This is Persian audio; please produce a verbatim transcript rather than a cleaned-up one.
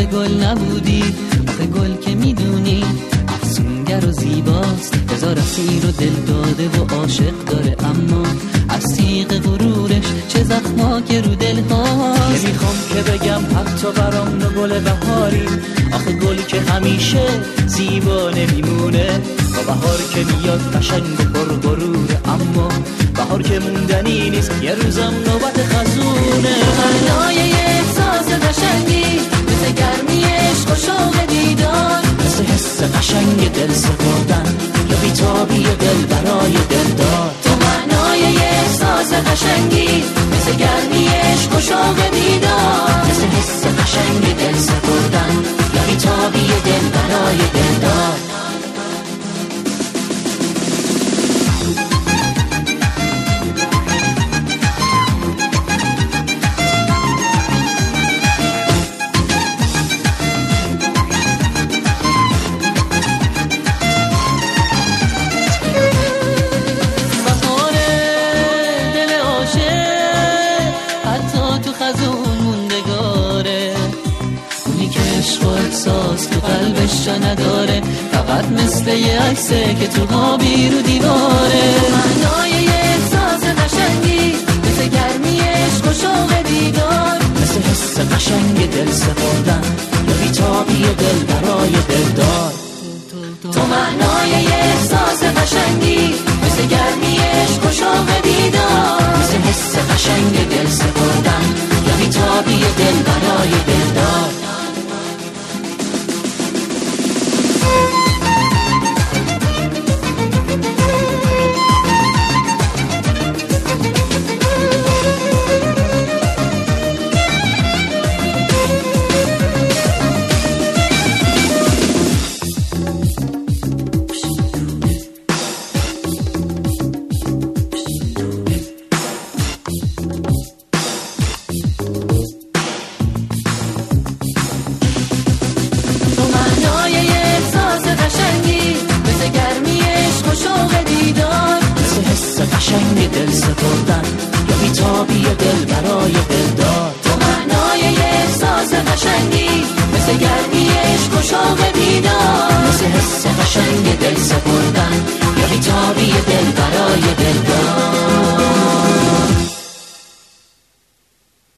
گل نبودی، آخه گل که میدونی افسونگر و زیباست، هزار اسیر و دل داده و عاشق داره، اما از تیغ غرورش چه زخما که رو دل هاست. نمیخوام که بگم حتی برام نو گل بهاری، آخه گلی که همیشه زیبا نمیمونه، با بهار که میاد قشنگ و پر غروره، اما بهار که موندنی نیست، یه روزم نوبت خزونه. معنای یه احساس قشنگی مثل گرمی عشق و شوق دیدار، مثل حس قشنگ دل سپردن یا بیتابی دل برای دلدار. تو معنای یه احساس قشنگی مثل گرمی عشق و شوق دیدار، مثل حس قشنگ دل سپردن یا بیتابی دل برای دلدار. تو قلبش جا نداره، فقط مثل یه عکسه که تو خوابی رو دیواره. معنای یه احساس قشنگی مثل گرمی عشق و شوق دیدار، مثل حس قشنگ دل سپردن یا بیتابی دل برای دلدار. تو معنای یه احساس قشنگی مثل گرمی عشق و شوق دیدار، مثل حس قشنگ دل سپردن یا بیتابی دل برای دلدار. قشنگ دل سپردن یا بیتابی دل برای دلدار. تو معنای یه احساس قشنگی مثل گرمی عشق و شوق دیدار، مثل حس قشنگ دل سپردن یا بیتابی دل برای دلدار.